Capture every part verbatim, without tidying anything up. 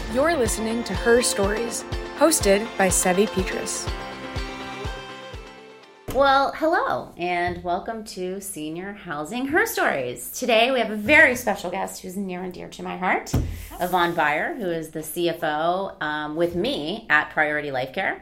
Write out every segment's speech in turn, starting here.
You're listening to Her Stories, hosted by Sevi Petrus. Well, hello, and welcome to Senior Housing Her Stories. Today we have a very special guest who's near and dear to my heart, Yvonne Beyer, who is the C F O um, with me at Priority Life Care.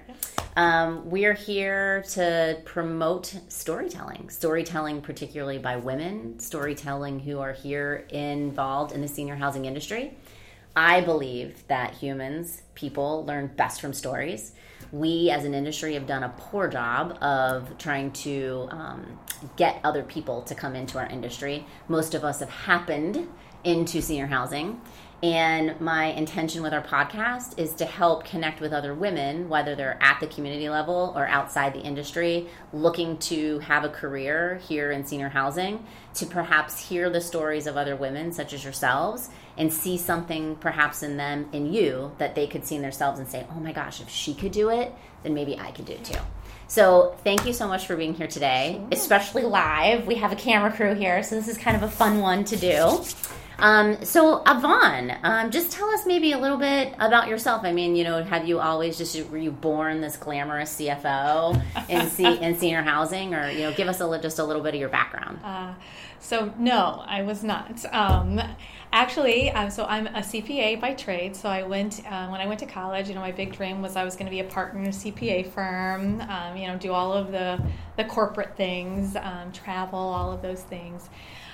Um, we're here to promote storytelling, storytelling particularly by women, storytelling who are here involved in the senior housing industry. I believe that humans, people, learn best from stories. We as an industry have done a poor job of trying to um, get other people to come into our industry. Most of us have happened into senior housing. And my intention with our podcast is to help connect with other women, whether they're at the community level or outside the industry, looking to have a career here in senior housing, to perhaps hear the stories of other women such as yourselves and see something perhaps in them, in you, that they could see in themselves and say, oh my gosh, if she could do it, then maybe I could do it too. So thank you so much for being here today, sure. Especially live. We have a camera crew here, so this is kind of a fun one to do. Um, so Yvonne, um, just tell us maybe a little bit about yourself. I mean, you know, have you always just, were you born this glamorous C F O in, C, in senior housing, or, you know, give us a, just a little bit of your background. Uh, so no, I was not. Um, actually, um, so I'm a C P A by trade. So I went, uh, when I went to college, you know, my big dream was I was going to be a partner in a C P A firm, um, you know, do all of the, the corporate things, um, travel, all of those things.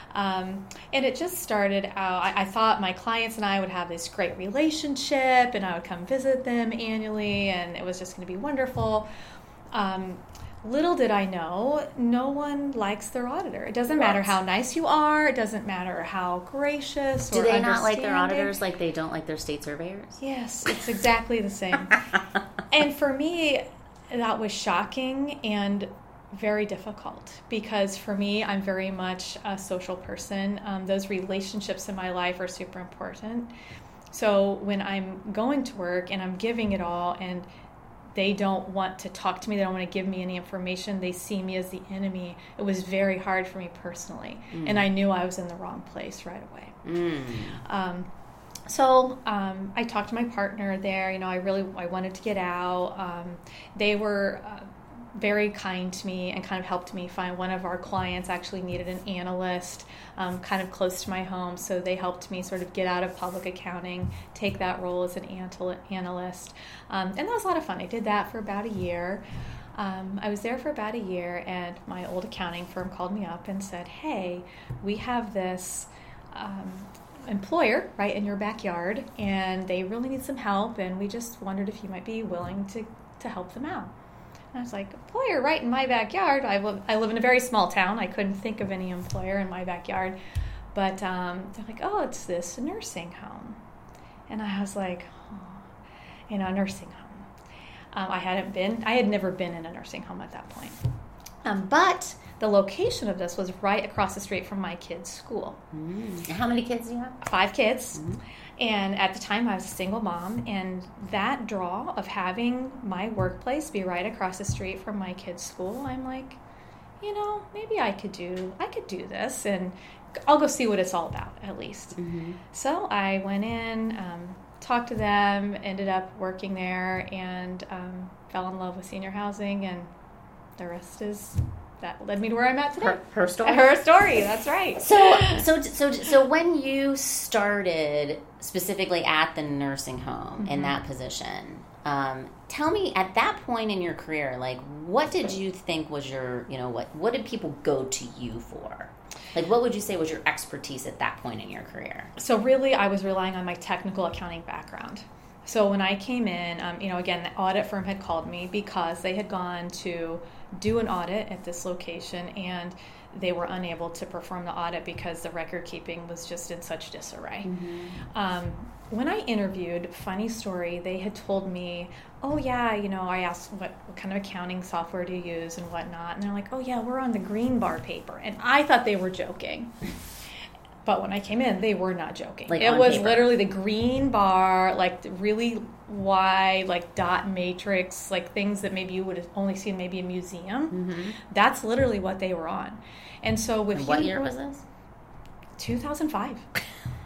Um, and it just started out, I, I thought my clients and I would have this great relationship and I would come visit them annually and it was just going to be wonderful. Um, little did I know, no one likes their auditor. It doesn't what? matter how nice you are. It doesn't matter how gracious or Do they not like their auditors like they don't like their state surveyors? Yes, it's exactly the same. And for me, that was shocking and very difficult, because for me, I'm very much a social person. Um, those relationships in my life are super important. So when I'm going to work and I'm giving it all and they don't want to talk to me, they don't want to give me any information, they see me as the enemy, it was very hard for me personally. Mm. And I knew I was in the wrong place right away. Mm. Um, So um, I talked to my partner there. You know, I really I wanted to get out. Um, they were uh, very kind to me and kind of helped me find one of our clients actually needed an analyst um, kind of close to my home. So they helped me sort of get out of public accounting, take that role as an analyst. Um, and that was a lot of fun. I did that for about a year. Um, I was there for about a year, and my old accounting firm called me up and said, hey, we have this um, employer right in your backyard, and they really need some help, and we just wondered if you might be willing to, to help them out. And I was like, employer right in my backyard? I live, I live in a very small town. I couldn't think of any employer in my backyard. But um, they're like, oh, it's this nursing home. And I was like, oh, you know, a nursing home. Um, I hadn't been, I had never been in a nursing home at that point. Um, but the location of this was right across the street from my kids' school. Mm. How many kids do you have? Five kids. Mm-hmm. And at the time, I was a single mom, and that draw of having my workplace be right across the street from my kids' school, I'm like, you know, maybe I could do, I could do this, and I'll go see what it's all about, at least. Mm-hmm. So I went in, um, talked to them, ended up working there, and um, fell in love with senior housing, and the rest is... that led me to where I'm at today. Her, her story. Her story. That's right. So, so, so, so, when you started specifically at the nursing home mm-hmm. in that position, um, tell me at that point in your career, like, what did you think was your, you know, what, what did people go to you for? Like, what would you say was your expertise at that point in your career? So, really, I was relying on my technical accounting background. So when I came in, um, you know, again, the audit firm had called me because they had gone to do an audit at this location, and they were unable to perform the audit because the record keeping was just in such disarray. Mm-hmm. Um, when I interviewed, funny story, they had told me, oh yeah, you know, I asked what, what kind of accounting software do you use and whatnot, and they're like, oh yeah, we're on the green bar paper, and I thought they were joking. But when I came in, they were not joking. Like it was paper. Literally the green bar, like really wide, like dot matrix, like things that maybe you would have only seen maybe in a museum. Mm-hmm. That's literally what they were on. And so with and what year was this? two thousand five.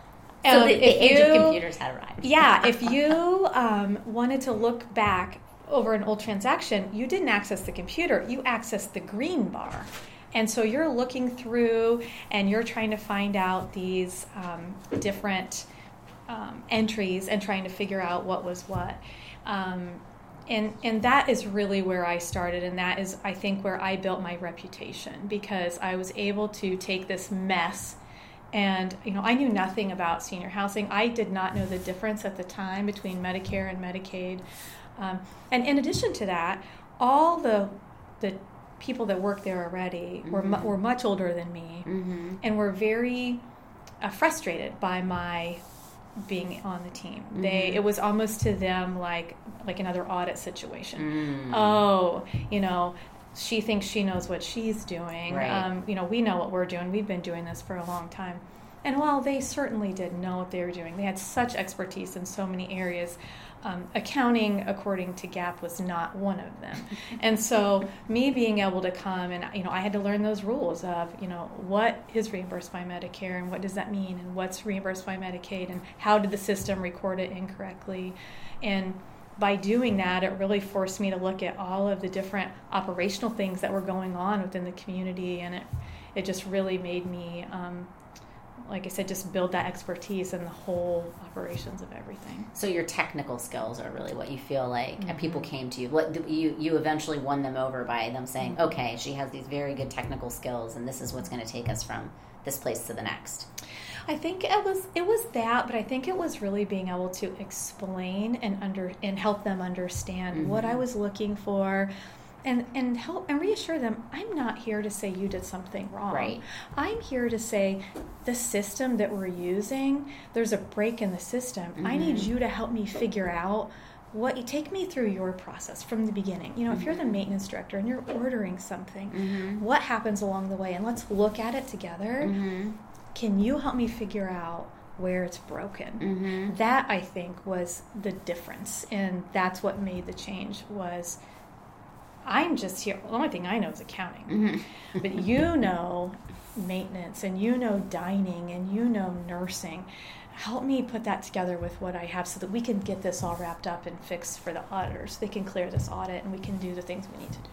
So Um, the, the age you, of computers had arrived. Yeah, if you um, wanted to look back over an old transaction, you didn't access the computer, you accessed the green bar. And so you're looking through and you're trying to find out these um, different um, entries and trying to figure out what was what. Um, and and that is really where I started, and that is, I think, where I built my reputation, because I was able to take this mess. And, you know, I knew nothing about senior housing. I did not know the difference at the time between Medicare and Medicaid. Um, and in addition to that, all the the people that worked there already mm-hmm. were mu- were much older than me mm-hmm. and were very uh, frustrated by my being on the team. Mm-hmm. They it was almost to them like like another audit situation. Mm. Oh, you know, she thinks she knows what she's doing. Right. Um, you know, we know what we're doing. We've been doing this for a long time. And while they certainly did know what they were doing, they had such expertise in so many areas. Um, accounting, according to GAAP, was not one of them. And so me being able to come and, you know, I had to learn those rules of, you know, what is reimbursed by Medicare and what does that mean, and what's reimbursed by Medicaid, and how did the system record it incorrectly. And by doing that, it really forced me to look at all of the different operational things that were going on within the community, and it, it just really made me, um, like I said, just build that expertise in the whole operations of everything. So your technical skills are really what you feel like mm-hmm. people came to you. What you you eventually won them over by them saying, mm-hmm. okay, she has these very good technical skills, and this is what's going to take us from this place to the next. I think it was it was that, but I think it was really being able to explain and under and help them understand mm-hmm. what I was looking for. And and help and reassure them, I'm not here to say you did something wrong. Right. I'm here to say the system that we're using, there's a break in the system. Mm-hmm. I need you to help me figure out what you take me through your process from the beginning. You know, mm-hmm. if you're the maintenance director and you're ordering something, mm-hmm. what happens along the way? And let's look at it together. Mm-hmm. Can you help me figure out where it's broken? Mm-hmm. That, I think, was the difference. And that's what made the change was I'm just here. The only thing I know is accounting. Mm-hmm. But you know maintenance, and you know dining, and you know nursing. Help me put that together with what I have so that we can get this all wrapped up and fixed for the auditors. They can clear this audit, and we can do the things we need to do.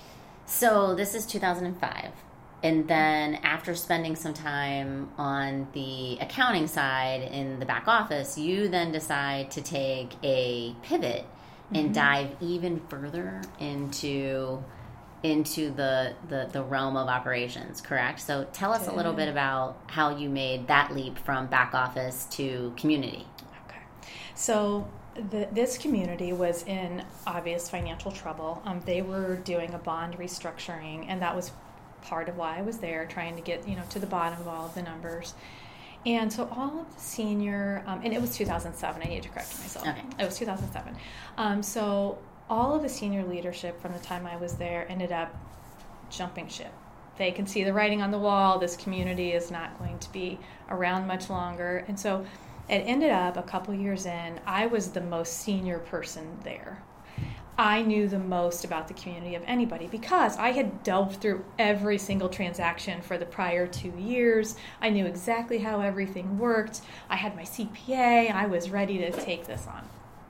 So this is two thousand five. And then after spending some time on the accounting side in the back office, you then decide to take a pivot and mm-hmm. dive even further into into the, the, the realm of operations, correct? So tell us a little bit about how you made that leap from back office to community. Okay. So the, this community was in obvious financial trouble. Um, they were doing a bond restructuring, and that was part of why I was there, trying to get, you know, to the bottom of all of the numbers. And so all of the senior, um, and it was two thousand seven, I need to correct myself. Okay. It was two thousand seven. Um, so all of the senior leadership from the time I was there ended up jumping ship. They can see the writing on the wall. This community is not going to be around much longer. And so it ended up a couple years in, I was the most senior person there. I knew the most about the community of anybody because I had delved through every single transaction for the prior two years. I knew exactly how everything worked. I had my C P A. I was ready to take this on.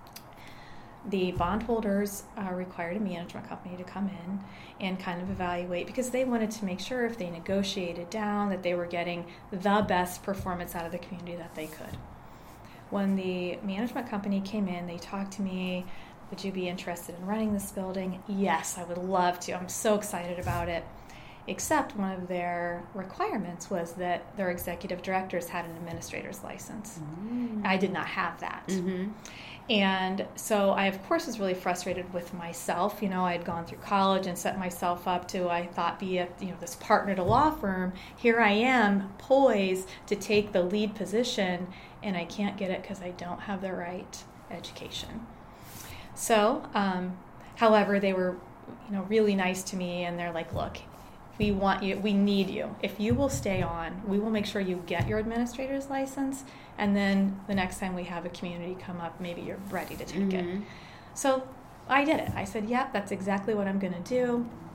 The bondholders uh, required a management company to come in and kind of evaluate because they wanted to make sure if they negotiated down that they were getting the best performance out of the community that they could. When the management company came in, they talked to me. Would you be interested in running this building? Yes, I would love to. I'm so excited about it. Except one of their requirements was that their executive directors had an administrator's license. Mm-hmm. I did not have that. Mm-hmm. And so I, of course, was really frustrated with myself. You know, I had gone through college and set myself up to, I thought, be a, you know, this partner at a law firm. Here I am, poised to take the lead position, and I can't get it because I don't have the right education. So, um, however, they were, you know, really nice to me, and they're like, look, we want you, we need you. If you will stay on, we will make sure you get your administrator's license, and then the next time we have a community come up, maybe you're ready to take mm-hmm. it. So I did it. I said, yep, that's exactly what I'm going to do.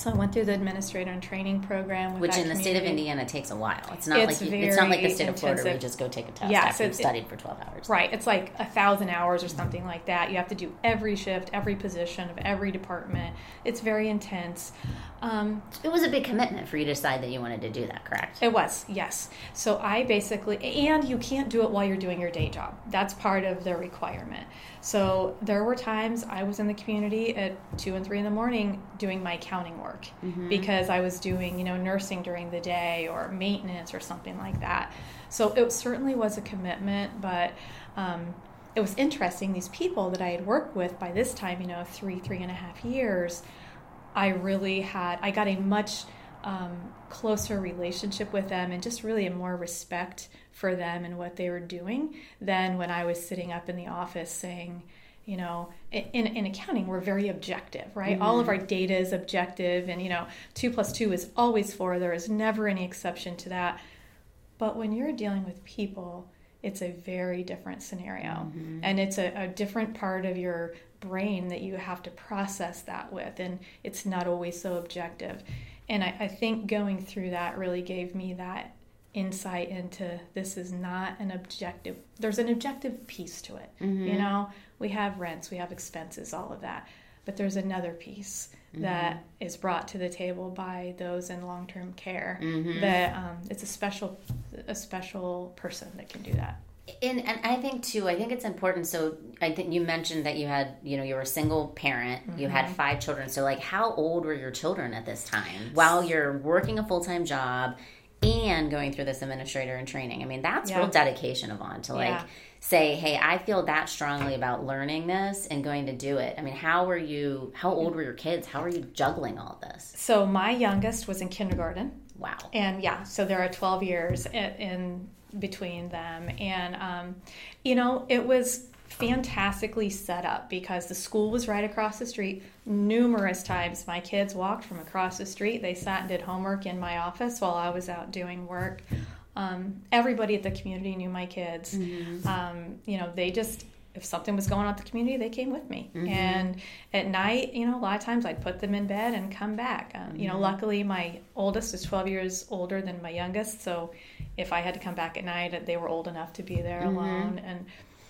So I went through the administrator and training program, with which that in the community. state of Indiana takes a while. It's not It's like you, it's not like the state of Florida where you intensive. just go take a test Yeah, after so you've it- studied for twelve hours. Right. It's like a thousand hours or something like that. You have to do every shift, every position of every department. It's very intense. Um, It was a big commitment for you to decide that you wanted to do that, correct? It was, yes. So I basically, and you can't do it while you're doing your day job. That's part of the requirement. So there were times I was in the community at two and three in the morning doing my accounting work Mm-hmm. because I was doing, you know, nursing during the day or maintenance or something like that. So it certainly was a commitment, but um, it was interesting. These people that I had worked with by this time, you know, three, three and a half years, I really had, I got a much um, closer relationship with them and just really a more respect for them and what they were doing than when I was sitting up in the office saying, you know, in, in accounting, we're very objective, right? Mm-hmm. All of our data is objective and, you know, two plus two is always four. There is never any exception to that. But when you're dealing with people, it's a very different scenario. Mm-hmm. And it's a, a different part of your brain that you have to process that with. And it's not always so objective. And I, I think going through that really gave me that insight into this is not an objective. There's an objective piece to it. Mm-hmm. You know, we have rents, we have expenses, all of that. But there's another piece mm-hmm. that is brought to the table by those in long-term care mm-hmm. that um, it's a special, a special person that can do that. And, and I think too, I think it's important. So I think you mentioned that you had, you know, you were a single parent, mm-hmm. you had five children. So like how old were your children at this time while you're working a full-time job and going through this administrator and training? I mean, that's yeah. real dedication, Yvonne, to like yeah. say, hey, I feel that strongly about learning this and going to do it. I mean, how were you, how old were your kids? How were you juggling all this? So my youngest was in kindergarten. Wow. And yeah, so there are twelve years in, in between them. And, um, you know, it was fantastically set up because the school was right across the street. Numerous times my kids walked from across the street. They sat and did homework in my office while I was out doing work. Um, everybody at the community knew my kids. Mm-hmm. Um, you know, they just, if something was going on at the community, they came with me. Mm-hmm. And at night, you know, a lot of times I'd put them in bed and come back. Um, mm-hmm. You know, luckily my oldest is twelve years older than my youngest. So if I had to come back at night, they were old enough to be there mm-hmm. alone. And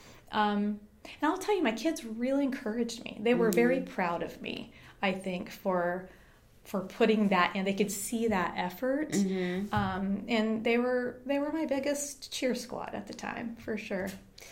Um, and I'll tell you, my kids really encouraged me. They were mm-hmm. very proud of me, I think, for for putting that in. They could see that effort, mm-hmm. um, and they were they were my biggest cheer squad at the time, for sure.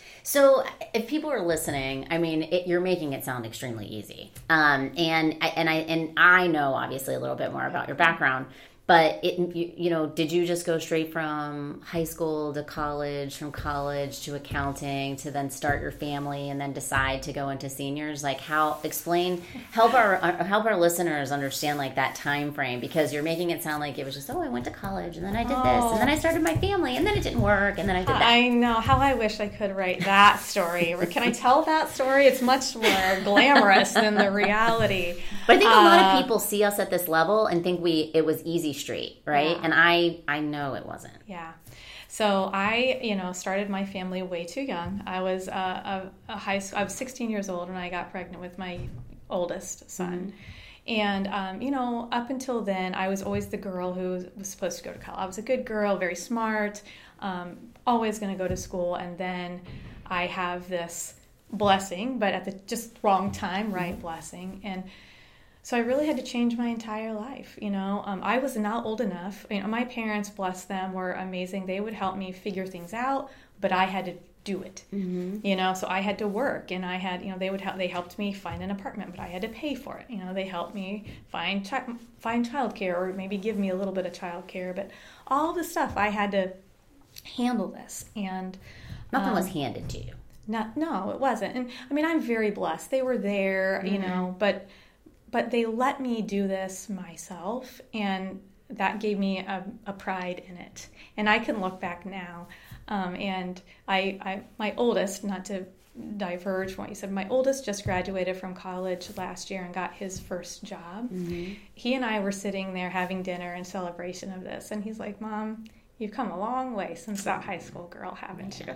So, if people are listening, I mean, it, you're making it sound extremely easy, um, and and I and I know obviously a little bit more about your background. But, it, you, you know, did you just go straight from high school to college, from college to accounting, to then start your family and then decide to go into seniors? Like how, explain, help our help our listeners understand like that time frame, because you're making it sound like it was just, oh, I went to college and then I did oh. this and then I started my family and then it didn't work and then I did that. I know. How I wish I could write that story. Or can I tell that story? It's much more glamorous than the reality. But I think a uh, lot of people see us at this level and think we it was easy street, right? Yeah. And I I know it wasn't. Yeah. So I, you know, started my family way too young. I was uh, a, a high school, I was sixteen years old when I got pregnant with my oldest son. Mm-hmm. And, um, you know, up until then, I was always the girl who was supposed to go to college. I was a good girl, very smart, um, always going to go to school. And then I have this blessing, but at the just wrong time, right? Mm-hmm. Blessing. And so I really had to change my entire life. You know, um, I was not old enough. You know, my parents, bless them, were amazing. They would help me figure things out, but I had to do it. Mm-hmm. You know, so I had to work, and I had, you know, they would help. They helped me find an apartment, but I had to pay for it. You know, they helped me find chi- find childcare, or maybe give me a little bit of childcare. But all the stuff I had to handle this, and nothing um, was handed to you. Not, no, it wasn't. And I mean, I'm very blessed. They were there, mm-hmm. you know, but. But they let me do this myself, and that gave me a, a pride in it. And I can look back now, um, and I, I, my oldest, not to diverge from what you said, my oldest just graduated from college last year and got his first job. Mm-hmm. He and I were sitting there having dinner in celebration of this, and he's like, "Mom, you've come a long way since that high school girl, haven't you?"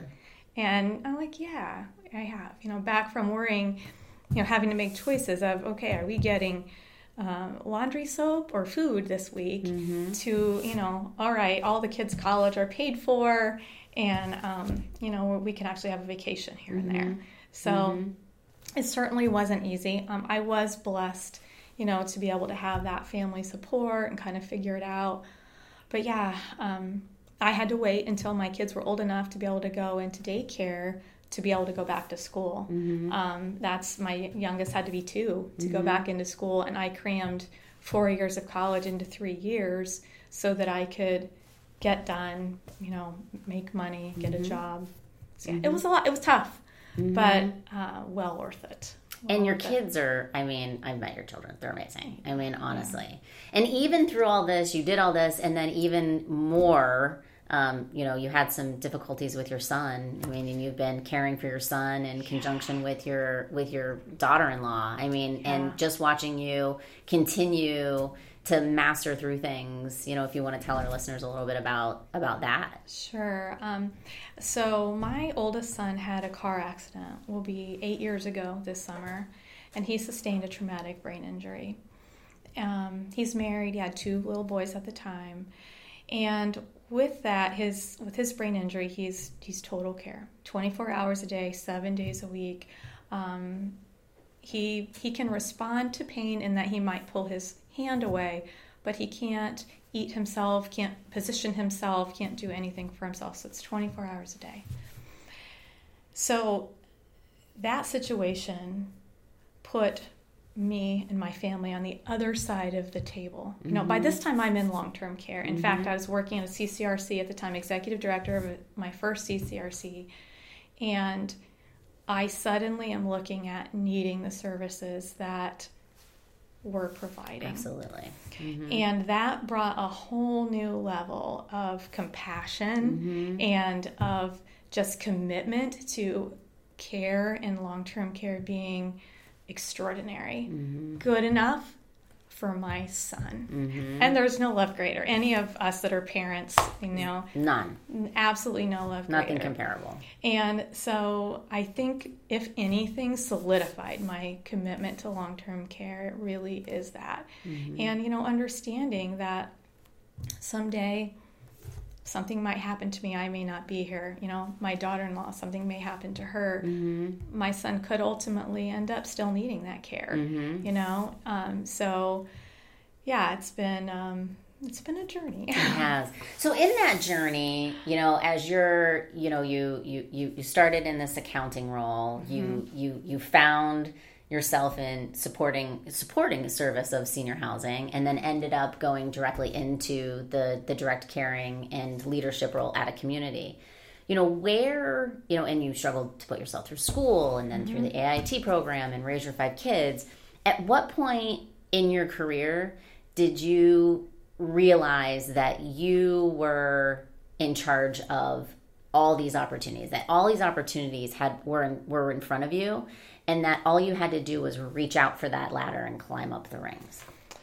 And I'm like, "Yeah, I have." You know, back from worrying, you know, having to make choices of, okay, are we getting um, laundry soap or food this week Mm-hmm. to, you know, all right, all the kids' college are paid for, and, um, you know, we can actually have a vacation here Mm-hmm. and there. So Mm-hmm. it certainly wasn't easy. Um, I was blessed, you know, to be able to have that family support and kind of figure it out. But yeah, um, I had to wait until my kids were old enough to be able to go into daycare to be able to go back to school. Mm-hmm. Um, that's my youngest had to be two to Mm-hmm. go back into school, and I crammed four years of college into three years so that I could get done, you know, make money, get Mm-hmm. a job. So, yeah, Mm-hmm. it was a lot. It was tough, Mm-hmm. but uh, well worth it. Well And your worth it. kids are, I mean, I've met your children. They're amazing. I mean, honestly. And even through all this, you did all this, and then even more, um, you know, you had some difficulties with your son. I mean, and you've been caring for your son in conjunction with your with your daughter-in-law. I mean, Yeah. and just watching you continue to master through things, you know, if you want to tell our listeners a little bit about about that. Sure. Um, so my oldest son had a car accident, will be eight years ago this summer, and he sustained a traumatic brain injury. Um, he's married. He had two little boys at the time, and with that, his with his brain injury, he's he's total care, twenty-four hours a day, seven days a week. Um, he he can respond to pain in that he might pull his hand away, but he can't eat himself, can't position himself, can't do anything for himself. So it's twenty-four hours a day. So that situation put me and my family on the other side of the table. You know, by this time I'm in long-term care. In fact, I was working at a C C R C at the time, executive director of my first C C R C, and I suddenly am looking at needing the services that we're providing. Absolutely. Mm-hmm. And that brought a whole new level of compassion Mm-hmm. and of just commitment to care and long-term care being extraordinary. Mm-hmm. Good enough for my son. Mm-hmm. And there's no love greater. Any of us that are parents, you know, None. absolutely no love greater. Nothing comparable. And so I think, if anything, solidified my commitment to long-term care. It really is that. Mm-hmm. And, you know, understanding that someday something might happen to me. I may not be here. You know, my daughter-in-law, something may happen to her. Mm-hmm. My son could ultimately end up still needing that care, Mm-hmm. you know? Um, so, yeah, it's been... Um, It's been a journey. It has. So in that journey, you know, as you're, you know, you you you, you started in this accounting role, Mm-hmm. you you you found yourself in supporting supporting the service of senior housing, and then ended up going directly into the the direct caring and leadership role at a community. You know, where, you know, and you struggled to put yourself through school and then Mm-hmm. through the A I T program and raise your five kids. At what point in your career did you realize that you were in charge of all these opportunities, that all these opportunities had were in, were in front of you, and that all you had to do was reach out for that ladder and climb up the rings?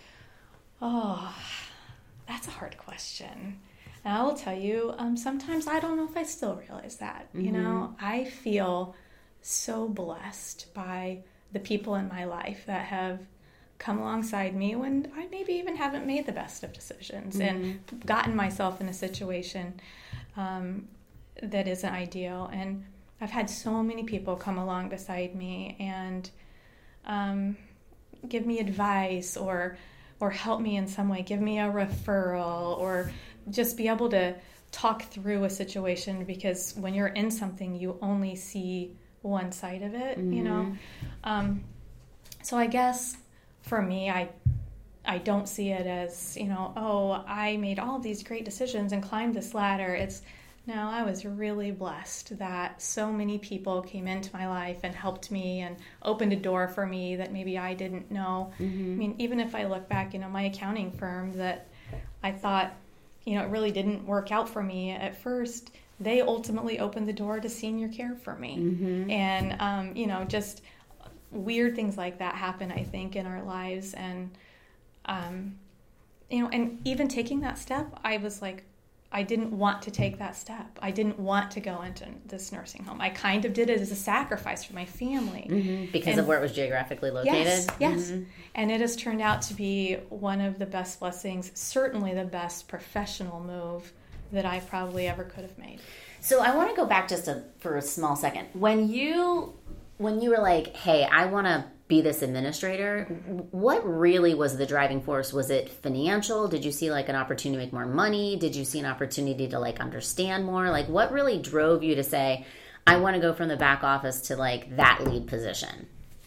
Oh, that's a hard question. And I will tell you, um, sometimes I don't know if I still realize that. Mm-hmm. You know, I feel so blessed by the people in my life that have come alongside me when I maybe even haven't made the best of decisions, mm-hmm. and gotten myself in a situation um, that isn't ideal. And I've had so many people come along beside me and um, give me advice or or help me in some way, give me a referral, or just be able to talk through a situation, because when you're in something, you only see one side of it, mm-hmm. you know? Um, so I guess for me, I I don't see it as, you know, oh, I made all of these great decisions and climbed this ladder. It's, no, I was really blessed that so many people came into my life and helped me and opened a door for me that maybe I didn't know. Mm-hmm. I mean, even if I look back, you know, my accounting firm that I thought, you know, it really didn't work out for me at first, they ultimately opened the door to senior care for me. Mm-hmm. And, um, you know, just weird things like that happen, I think, in our lives. And, um, you know, and even taking that step, I was like, I didn't want to take that step. I didn't want to go into this nursing home. I kind of did it as a sacrifice for my family. Mm-hmm. Because and, of where it was geographically located? Yes, yes. Mm-hmm. And it has turned out to be one of the best blessings, certainly the best professional move that I probably ever could have made. So I want to go back just a, for a small second. When you when you were like, hey, I want to be this administrator, what really was the driving force? Was it financial? Did you see like an opportunity to make more money? Did you see an opportunity to like understand more? Like what really drove you to say, I want to go from the back office to like that lead position?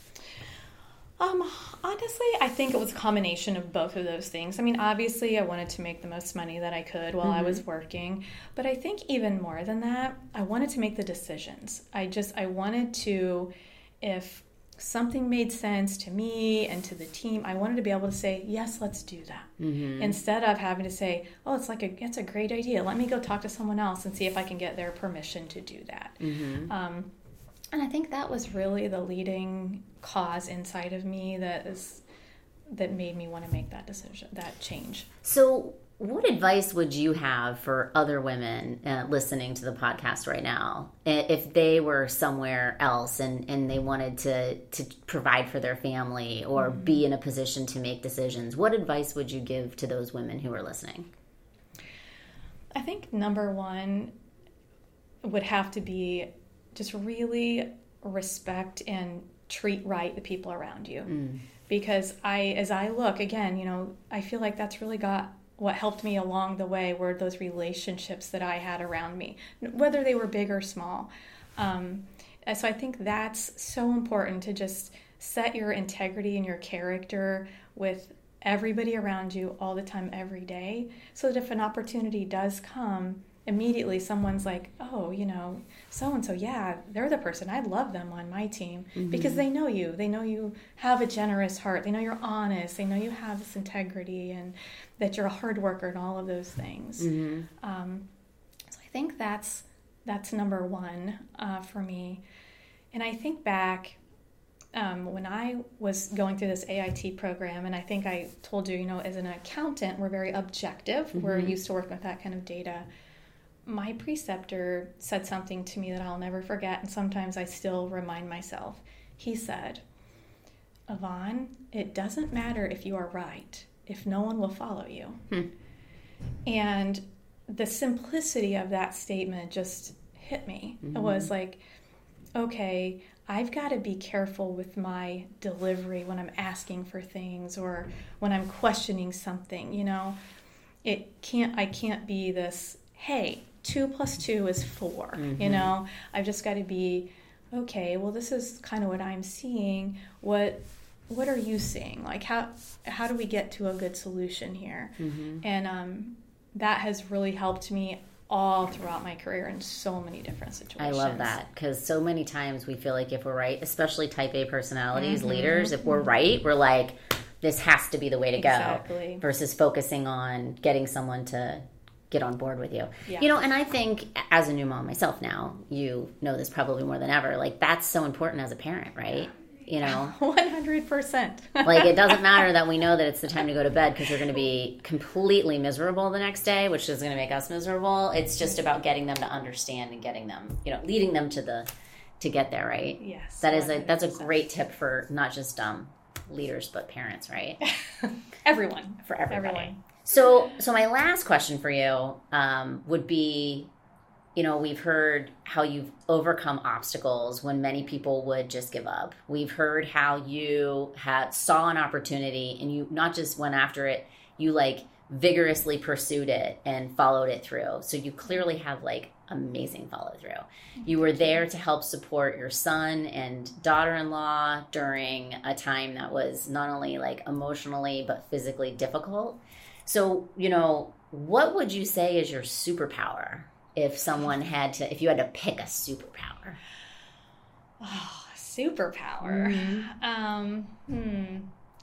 Um, honestly, I think it was a combination of both of those things. I mean, obviously I wanted to make the most money that I could while mm-hmm. I was working, but I think even more than that, I wanted to make the decisions. I just, I wanted to, if something made sense to me and to the team, I wanted to be able to say, yes, let's do that. Mm-hmm. Instead of having to say, oh, it's like a, it's a great idea. Let me go talk to someone else and see if I can get their permission to do that. Mm-hmm. Um, and I think that was really the leading cause inside of me that is, that made me want to make that decision, that change. So what advice would you have for other women uh, listening to the podcast right now if they were somewhere else and, and they wanted to, to provide for their family or mm-hmm. be in a position to make decisions? What advice would you give to those women who are listening? I think number one would have to be just really respect and treat right the people around you. Mm. Because I, as I look, again, you know, I feel like that's really got what helped me along the way were those relationships that I had around me, whether they were big or small. Um, so I think that's so important to just set your integrity and your character with everybody around you all the time, every day, so that if an opportunity does come, immediately someone's like, oh, you know, so-and-so, yeah, they're the person. I'd love them on my team mm-hmm. because they know you. They know you have a generous heart. They know you're honest. They know you have this integrity and that you're a hard worker and all of those things. Mm-hmm. Um, so I think that's that's number one uh, for me. And I think back um, when I was going through this A I T program, and I think I told you, you know, as an accountant, we're very objective. Mm-hmm. We're used to working with that kind of data. My preceptor said something to me that I'll never forget, and sometimes I still remind myself. He said, Yvonne, it doesn't matter if you are right, if no one will follow you. Hmm. And the simplicity of that statement just hit me. Mm-hmm. It was like, okay, I've got to be careful with my delivery when I'm asking for things or when I'm questioning something, you know. It can't, I can't be this, hey, two plus two is four, mm-hmm. you know. I've just got to be, okay, well, this is kind of what I'm seeing. What what are you seeing? Like, how how do we get to a good solution here? Mm-hmm. And um, that has really helped me all throughout my career in so many different situations. I love that, because so many times we feel like if we're right, especially type A personalities, mm-hmm. leaders, if we're right, we're like, this has to be the way to exactly. go, versus focusing on getting someone to get on board with you. Yeah. You know, and I think as a new mom myself now, you know this probably more than ever, like that's so important as a parent, right? You know, one hundred percent. Like it doesn't matter that we know that it's the time to go to bed because you're going to be completely miserable the next day, which is going to make us miserable. It's just about getting them to understand and getting them, you know, leading them to the, to get there, right? Yes. That is a, that's a great tip for not just um, leaders, but parents, right? Everyone. For everybody. Everyone. So, so my last question for you um, would be, you know, we've heard how you've overcome obstacles when many people would just give up. We've heard how you had saw an opportunity and you not just went after it, you like vigorously pursued it and followed it through. So you clearly have like amazing follow through. You were there to help support your son and daughter-in-law during a time that was not only like emotionally but physically difficult. So, you know, what would you say is your superpower if someone had to, if you had to pick a superpower? Oh, superpower. Mm-hmm. Um, hmm.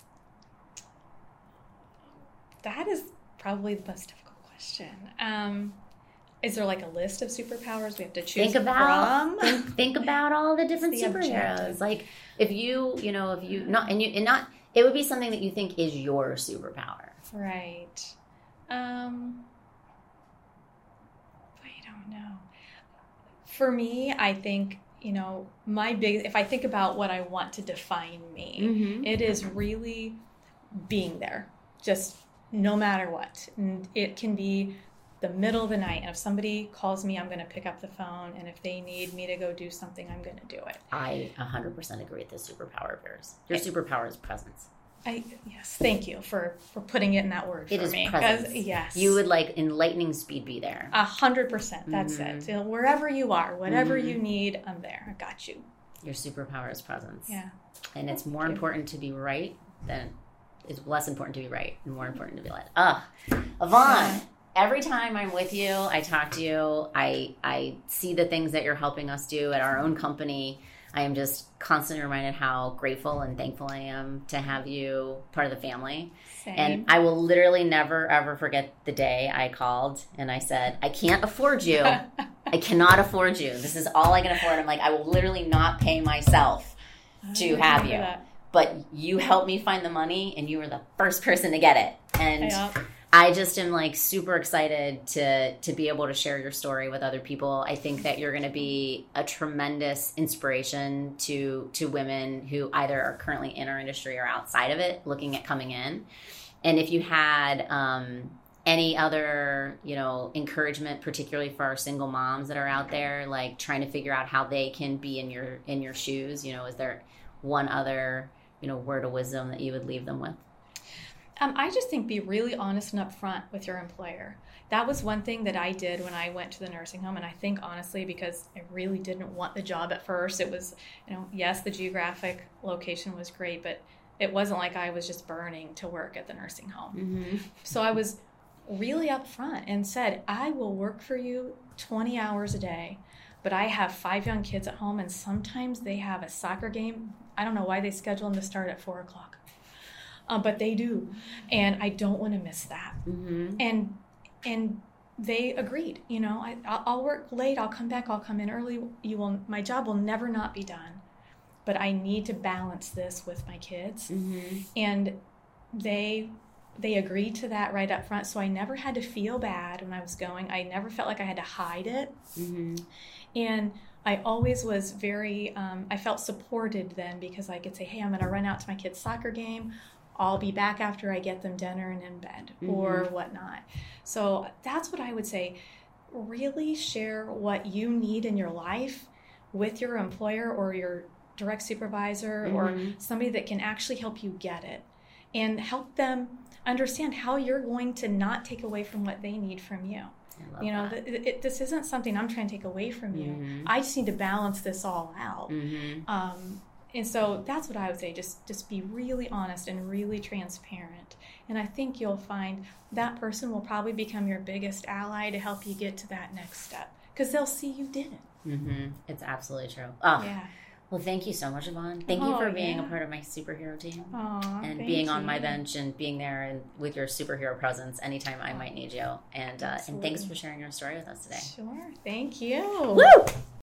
That is probably the most difficult question. Um, is there like a list of superpowers we have to choose think about, from? Think, think about all the different the superheroes. Objective. Like if you, you know, if you not, and you, and not, it would be something that you think is your superpower. Right. Um, no. For me, I think, you know, my big, if I think about what I want to define me, mm-hmm. it is really being there, just no matter what. And it can be the middle of the night, and if somebody calls me, I'm going to pick up the phone, and if they need me to go do something, I'm going to do it. I one hundred percent agree with this superpower of yours. Your it, superpower is presence. I yes, thank you for, for putting it in that word it for is me. Presence. Yes. You would like in lightning speed be there. A hundred percent. That's mm-hmm. it. So wherever you are, whatever mm-hmm. you need, I'm there. I got you. Your superpower is presence. Yeah. And it's more thank important you. to be right than it's less important to be right and more important to be led. Ah, Yvonne. Yeah. Every time I'm with you, I talk to you, I I see the things that you're helping us do at our own company. I am just constantly reminded how grateful and thankful I am to have you part of the family. Same. And I will literally never, ever forget the day I called and I said, I can't afford you. I cannot afford you. This is all I can afford. I'm like, I will literally not pay myself to have you. That. But you helped me find the money and you were the first person to get it. And yeah. I just am like super excited to to be able to share your story with other people. I think that you're going to be a tremendous inspiration to to women who either are currently in our industry or outside of it, looking at coming in. And if you had um, any other, you know, encouragement, particularly for our single moms that are out there, like trying to figure out how they can be in your in your shoes, you know, is there one other, you know, word of wisdom that you would leave them with? Um, I just think be really honest and upfront with your employer. That was one thing that I did when I went to the nursing home, and I think honestly because I really didn't want the job at first. It was, you know, yes, the geographic location was great, but it wasn't like I was just burning to work at the nursing home. Mm-hmm. So I was really upfront and said, I will work for you twenty hours a day, but I have five young kids at home, and sometimes they have a soccer game. I don't know why they schedule them to start at four o'clock. Uh, but they do, and I don't want to miss that. Mm-hmm. And and they agreed. You know, I, I'll, I'll work late. I'll come back. I'll come in early. You will. My job will never not be done, but I need to balance this with my kids. Mm-hmm. And they they agreed to that right up front. So I never had to feel bad when I was going. I never felt like I had to hide it. Mm-hmm. And I always was very. Um, I felt supported then because I could say, "Hey, I'm going to run out to my kid's soccer game. I'll be back after I get them dinner and in bed," mm-hmm. or whatnot. So that's what I would say. Really share what you need in your life with your employer or your direct supervisor mm-hmm. or somebody that can actually help you get it and help them understand how you're going to not take away from what they need from you. You know, th- it, this isn't something I'm trying to take away from you. Mm-hmm. I just need to balance this all out. Mm-hmm. Um, And so that's what I would say, just just be really honest and really transparent. And I think you'll find that person will probably become your biggest ally to help you get to that next step because they'll see you did it. Mm-hmm. It's absolutely true. Oh, yeah. Well, thank you so much, Yvonne. Thank oh, you for being yeah. a part of my superhero team oh, and thank being you. on my bench and being there and with your superhero presence anytime I might need you. And uh, and thanks for sharing your story with us today. Sure. Thank you. Woo!